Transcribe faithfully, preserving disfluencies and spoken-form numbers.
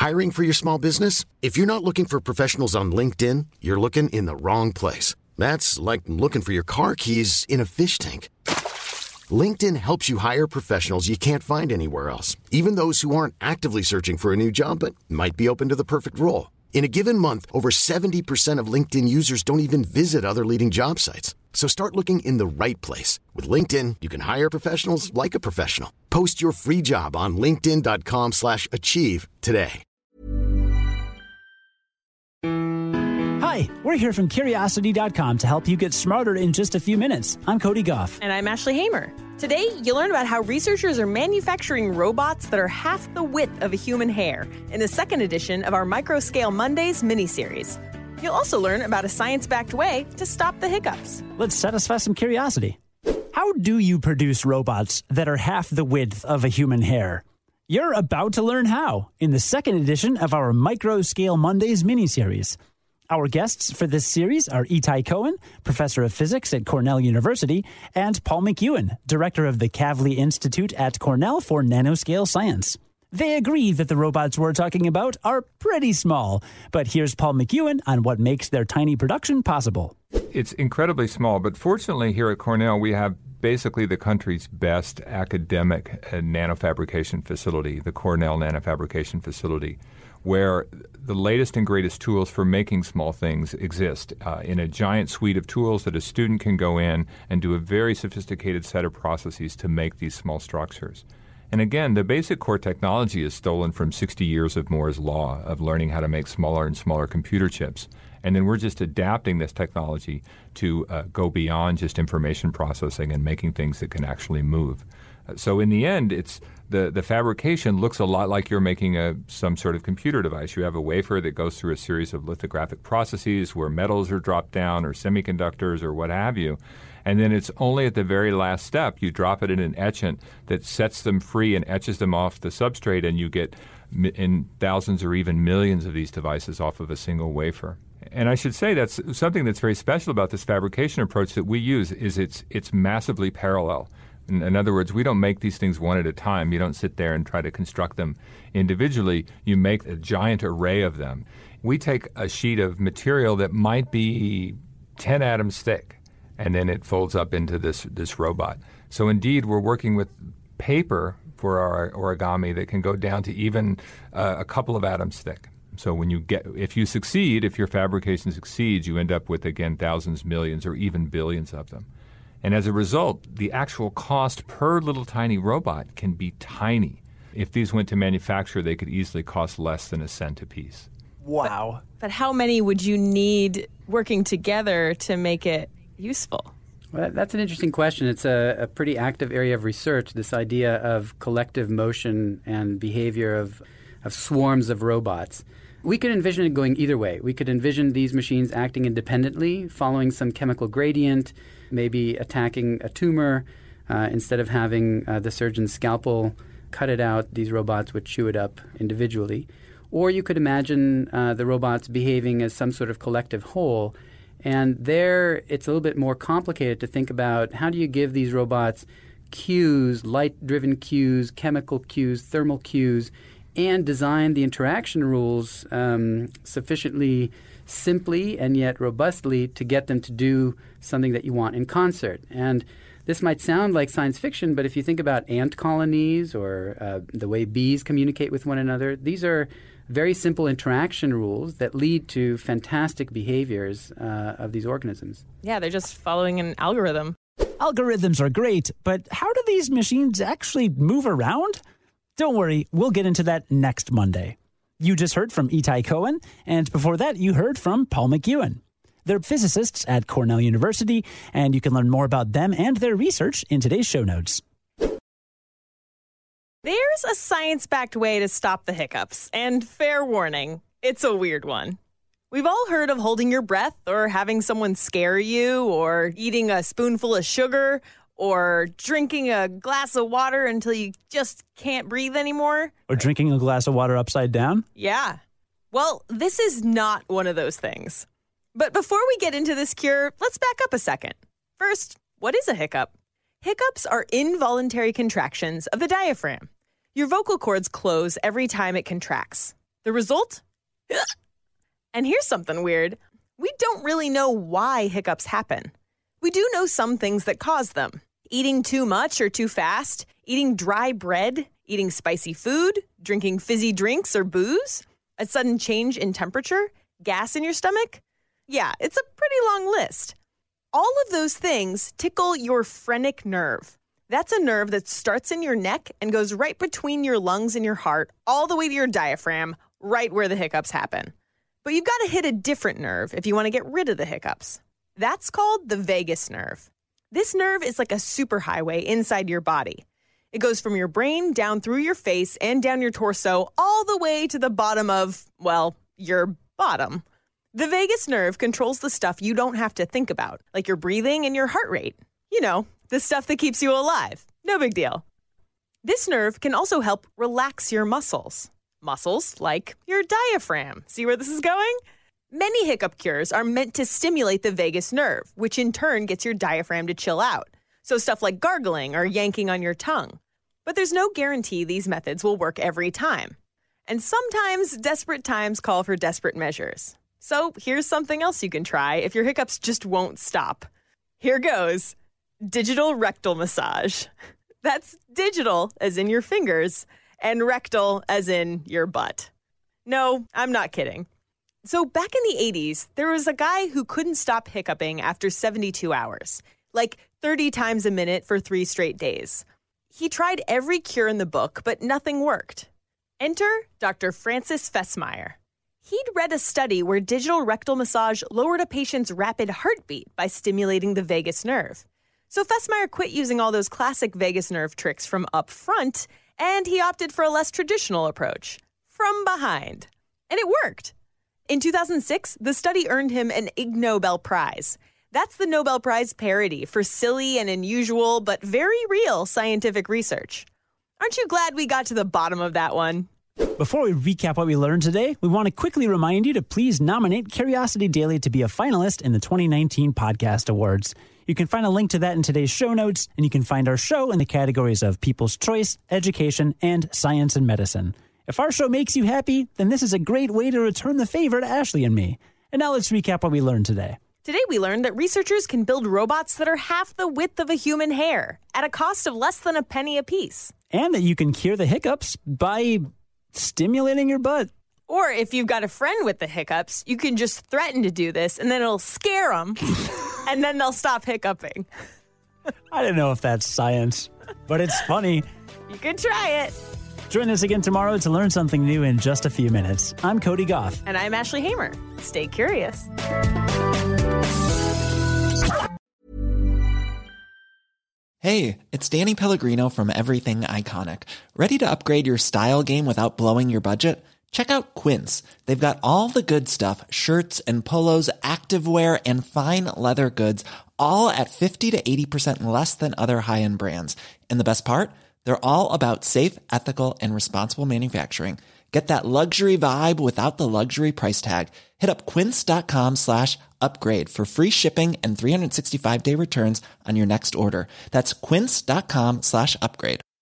Hiring for your small business? If you're not looking for professionals on LinkedIn, you're looking in the wrong place. That's like looking for your car keys in a fish tank. LinkedIn helps you hire professionals you can't find anywhere else, even those who aren't actively searching for a new job but might be open to the perfect role. In a given month, over seventy percent of LinkedIn users don't even visit other leading job sites. So start looking in the right place. With LinkedIn, you can hire professionals like a professional. Post your free job on linkedin.com slash achieve today. Hi, we're here from Curiosity dot com to help you get smarter in just a few minutes. I'm Cody Goff. And I'm Ashley Hamer. Today, you'll learn about how researchers are manufacturing robots that are half the width of a human hair in the second edition of our Microscale Mondays miniseries. You'll also learn about a science-backed way to stop the hiccups. Let's satisfy some curiosity. How do you produce robots that are half the width of a human hair? You're about to learn how in the second edition of our Microscale Mondays miniseries. Our guests for this series are Itai Cohen, professor of physics at Cornell University, and Paul McEwen, director of the Kavli Institute at Cornell for Nanoscale Science. They agree that the robots we're talking about are pretty small, but here's Paul McEwen on what makes their tiny production possible. It's incredibly small, but fortunately here at Cornell we have basically the country's best academic uh, nanofabrication facility, the Cornell Nanofabrication Facility, where the latest and greatest tools for making small things exist uh, in a giant suite of tools that a student can go in and do a very sophisticated set of processes to make these small structures. And again, the basic core technology is stolen from sixty years of Moore's law of learning how to make smaller and smaller computer chips. And then we're just adapting this technology to uh, go beyond just information processing and making things that can actually move. Uh, so in the end, it's the, the fabrication looks a lot like you're making a some sort of computer device. You have a wafer that goes through a series of lithographic processes where metals are dropped down or semiconductors or what have you. And then it's only at the very last step you drop it in an etchant that sets them free and etches them off the substrate, and you get mi- in thousands or even millions of these devices off of a single wafer. And I should say that's something that's very special about this fabrication approach that we use is it's it's massively parallel. In, in other words, we don't make these things one at a time. You don't sit there and try to construct them individually. You make a giant array of them. We take a sheet of material that might be ten atoms thick, and then it folds up into this this robot. So indeed, we're working with paper for our origami that can go down to even uh, a couple of atoms thick. So when you get, if you succeed, if your fabrication succeeds, you end up with, again, thousands, millions, or even billions of them. And as a result, the actual cost per little tiny robot can be tiny. If these went to manufacture, they could easily cost less than a cent a piece. Wow. But, but how many would you need working together to make it useful? Well, that's an interesting question. It's a, a pretty active area of research, this idea of collective motion and behavior of, of swarms of robots. We could envision it going either way. We could envision these machines acting independently, following some chemical gradient, maybe attacking a tumor. Uh, instead of having uh, the surgeon's scalpel cut it out, these robots would chew it up individually. Or you could imagine uh, the robots behaving as some sort of collective whole. And there, it's a little bit more complicated to think about how do you give these robots cues, light-driven cues, chemical cues, thermal cues, and design the interaction rules um, sufficiently simply and yet robustly to get them to do something that you want in concert. And this might sound like science fiction, but if you think about ant colonies or uh, the way bees communicate with one another, these are very simple interaction rules that lead to fantastic behaviors uh, of these organisms. Yeah, they're just following an algorithm. Algorithms are great, but how do these machines actually move around? Don't worry, we'll get into that next Monday. You just heard from Itai Cohen, and before that, you heard from Paul McEwen. They're physicists at Cornell University, and you can learn more about them and their research in today's show notes. There's a science-backed way to stop the hiccups, and fair warning, it's a weird one. We've all heard of holding your breath, or having someone scare you, or eating a spoonful of sugar, or drinking a glass of water until you just can't breathe anymore. Or drinking a glass of water upside down? Yeah. Well, this is not one of those things. But before we get into this cure, let's back up a second. First, what is a hiccup? Hiccups are involuntary contractions of the diaphragm. Your vocal cords close every time it contracts. The result? And here's something weird. We don't really know why hiccups happen. We do know some things that cause them. Eating too much or too fast, eating dry bread, eating spicy food, drinking fizzy drinks or booze, a sudden change in temperature, gas in your stomach. Yeah, it's a pretty long list. All of those things tickle your phrenic nerve. That's a nerve that starts in your neck and goes right between your lungs and your heart, all the way to your diaphragm, right where the hiccups happen. But you've got to hit a different nerve if you want to get rid of the hiccups. That's called the vagus nerve. This nerve is like a superhighway inside your body. It goes from your brain down through your face and down your torso all the way to the bottom of, well, your bottom. The vagus nerve controls the stuff you don't have to think about, like your breathing and your heart rate. You know, the stuff that keeps you alive. No big deal. This nerve can also help relax your muscles. Muscles like your diaphragm. See where this is going? Many hiccup cures are meant to stimulate the vagus nerve, which in turn gets your diaphragm to chill out. So stuff like gargling or yanking on your tongue. But there's no guarantee these methods will work every time. And sometimes desperate times call for desperate measures. So here's something else you can try if your hiccups just won't stop. Here goes. Digital rectal massage. That's digital as in your fingers and rectal as in your butt. No, I'm not kidding. So back in the eighties, there was a guy who couldn't stop hiccuping after seventy-two hours, like thirty times a minute for three straight days. He tried every cure in the book, but nothing worked. Enter Doctor Francis Fessmeyer. He'd read a study where digital rectal massage lowered a patient's rapid heartbeat by stimulating the vagus nerve. So Fessmeyer quit using all those classic vagus nerve tricks from up front, and he opted for a less traditional approach, from behind. And it worked. In two thousand six, the study earned him an Ig Nobel Prize. That's the Nobel Prize parody for silly and unusual but very real scientific research. Aren't you glad we got to the bottom of that one? Before we recap what we learned today, we want to quickly remind you to please nominate Curiosity Daily to be a finalist in the twenty nineteen Podcast Awards. You can find a link to that in today's show notes, and you can find our show in the categories of People's Choice, Education, and Science and Medicine. If our show makes you happy, then this is a great way to return the favor to Ashley and me. And now let's recap what we learned today. Today we learned that researchers can build robots that are half the width of a human hair at a cost of less than a penny apiece. And that you can cure the hiccups by stimulating your butt. Or if you've got a friend with the hiccups, you can just threaten to do this and then it'll scare them and then they'll stop hiccuping. I don't know if that's science, but it's funny. You can try it. Join us again tomorrow to learn something new in just a few minutes. I'm Cody Goff. And I'm Ashley Hamer. Stay curious. Hey, it's Danny Pellegrino from Everything Iconic. Ready to upgrade your style game without blowing your budget? Check out Quince. They've got all the good stuff, shirts and polos, activewear, and fine leather goods, all at fifty to eighty percent less than other high-end brands. And the best part? They're all about safe, ethical, and responsible manufacturing. Get that luxury vibe without the luxury price tag. Hit up quince.com slash upgrade for free shipping and three sixty-five day returns on your next order. That's quince.com slash upgrade.